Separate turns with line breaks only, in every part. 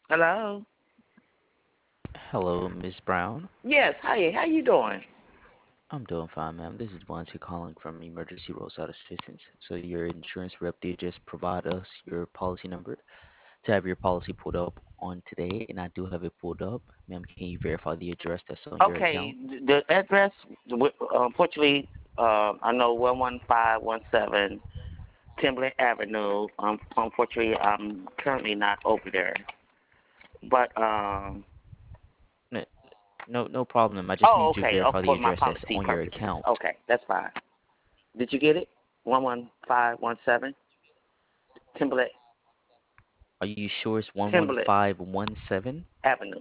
Hello.
Hello, Miss Brown.
Yes. Hi. How you doing?
I'm doing fine, ma'am. This is Vance calling from Emergency Roadside Assistance. So your insurance rep did just provide us your policy number to have your policy pulled up on today, and I do have it pulled up. Ma'am, can you verify the address that's on your account?
Okay. The address. Unfortunately, I know 11517 Timberland Avenue. Unfortunately, I'm currently not over there. But
No, no problem. I just
oh,
need to
okay.
verify the
For my
address that's
policy
on your
purposes.
account.
Okay, that's fine. Did you get it? 11517 Timberland
Are you sure it's one one
Timberland
five one seven?
Avenue.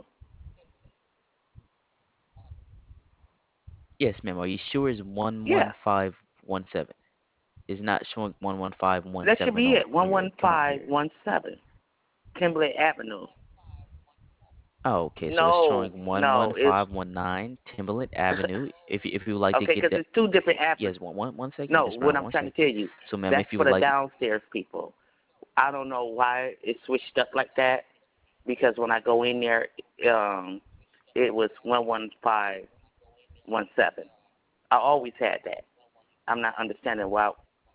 Yes, ma'am. Are you sure it's one
Yeah,
one five one seven? It's not showing 115
that should
17
be
on
it.
on
One
your
one
account
five
here.
one seven Timberland Avenue.
Oh, okay. So it's
No,
showing
no, it's
11519 Timberland Avenue. If you would like to
okay
get
because
that,
it's two different
yes,
addresses.
one second,
No,
Miss
what
Brown,
I'm
one
trying to
second.
tell you,
So, ma'am,
that's
if you
for
would
the
like,
downstairs people. I don't know why it switched up like that because when I go in there, um, it was 11517. I always had that. I'm not understanding why.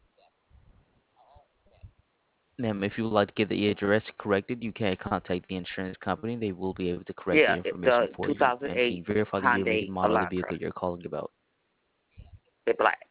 ma'am, if you would like to get the address corrected, you can contact the insurance company. They will be able to correct the
Yeah,
information
the
for you. Ma'am, can
2008
you verify the year, make,
Hyundai
and model of the
Elantra,
vehicle you're calling about?
the black.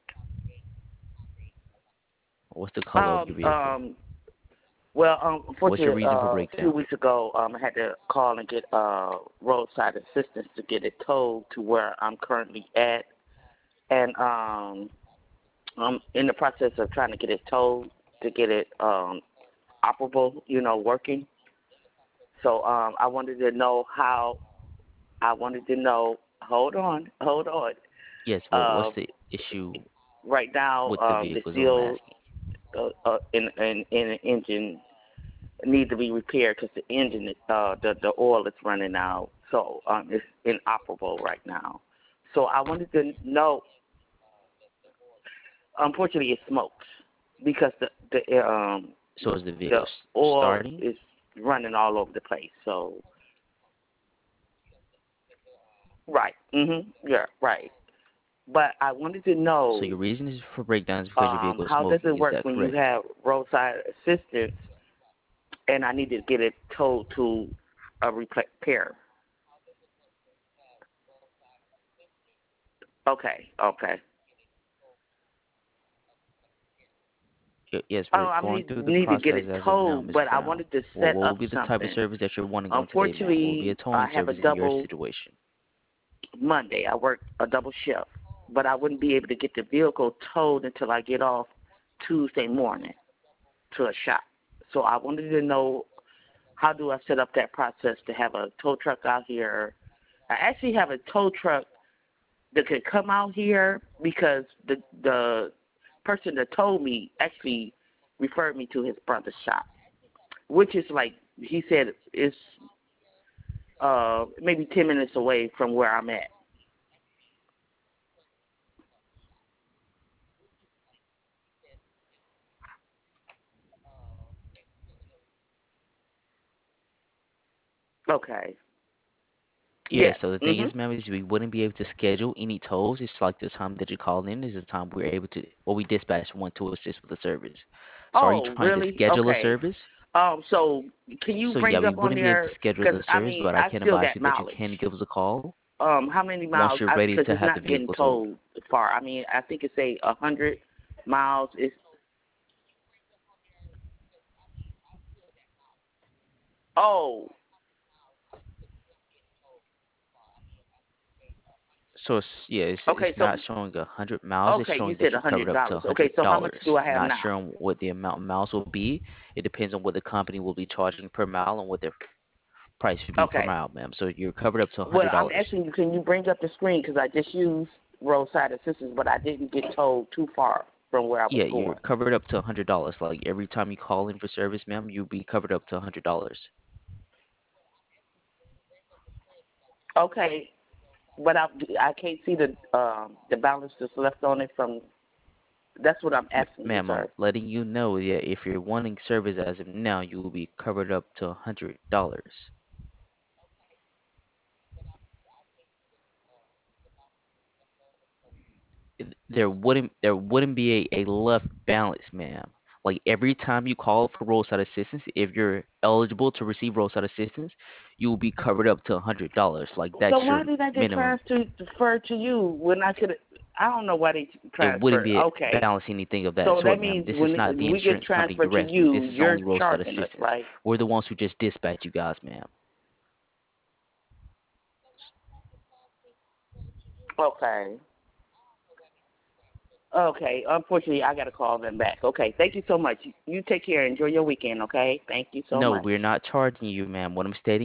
What's the color of
Um,
your vehicle?
um, well,
What's your
unfortunately,
reason for
a few
breakdown?
weeks ago, I had to call and get roadside assistance to get it towed to where I'm currently at, and I'm in the process of trying to get it towed to get it operable, working. So I wanted to know how. I wanted to know. Hold on, hold on.
Yes,
Uh,
what's the issue
right now,
with the
the
vehicle is what I'm
seal
asking.
in the engine need to be repaired because the engine is the oil is running out, so it's inoperable right now. So I wanted to know. Unfortunately, it smokes because
So is the
the
vehicle
oil
starting?
is running all over the place. So right, yeah, right. But I wanted to
So
know
your reason is for breakdown is because your vehicle is
how does
smoking.
it
Is
work
that
when you
correct?
have roadside assistance and I need to get it towed to a repair. Okay, okay.
Yes,
Oh,
we're
I
going through the
need to get
process
it
as of now,
towed,
Miss
but I
Brown.
wanted to
What
set
will
up
be the type of
something.
service that you're wanting on today, ma'am? Will be a
Unfortunately,
towing
I have a
service in your
double
situation.
Monday. I work a double shift, but I wouldn't be able to get the vehicle towed until I get off Tuesday morning to a shop. So I wanted to know how do I set up that process to have a tow truck out here. I actually have a tow truck that could come out here because the person that told me actually referred me to his brother's shop, which is like he said is maybe 10 minutes away from where I'm at. Okay.
Yeah,
Yes.
so the thing is, ma'am, is we wouldn't be able to schedule any tolls. It's like the time that you call in is the time we're able to, well, we dispatch one to assist with the service. So are you
Oh,
trying to
really?
schedule a
Okay.
service?
So can you
So yeah,
bring
we
up on
wouldn't be able to
there?
schedule
Because
the
I
service,
mean,
but I
I
can
still
advise
got
you that you
mileage.
can give us a call
How many
once
miles?
you're ready
Because
to
it's
have the
not getting
vehicle towed.
towed far. I mean, I think it's say 100 miles. Is oh,
So
okay.
it's
So
not showing 100 miles. It's
okay, you
showing
said
that
a
you're covered
hundred
up to
dollars.
hundred
Okay, so how much
dollars.
do I have
Not
now?
sure on what the amount of miles will be. It depends on what the company will be charging per mile and what their price would be per
Okay.
mile, ma'am. So you're covered up to
Well,
hundred
I'm
dollars.
asking you, can you bring up the screen? Because I just used roadside assistance, but I didn't get told too far from where I was
Yeah, you're
going.
covered up to $100. Like every time you call in for service, ma'am, you'll be covered up to $100.
Okay, but I can't see the balance that's left on it from. That's what I'm asking you,
Ma'am, I'm
sir.
letting you know that if you're wanting service as of now, you will be covered up to $100. there wouldn't be a left balance, ma'am. Like every time you call for roadside assistance, if you're eligible to receive roadside assistance, you will be covered up to $100. Like that's
So
your
why did I get
minimum.
transferred to you when I could? I don't know why they
It wouldn't
transferred.
be
Okay,
balancing anything of that
so that
sort, ma'am.
means
This is
when
not the
we get
insurance company
transferred to
directly. This
you,
is
you're
only roadside
charging us,
assistance.
right?
We're the ones who just dispatch you guys, ma'am.
Okay. Okay. Unfortunately, I got to call them back. Okay. Thank you so much. You take care. Enjoy your weekend. Okay. Thank you so
No,
much.
we're not charging you, ma'am. What I'm stating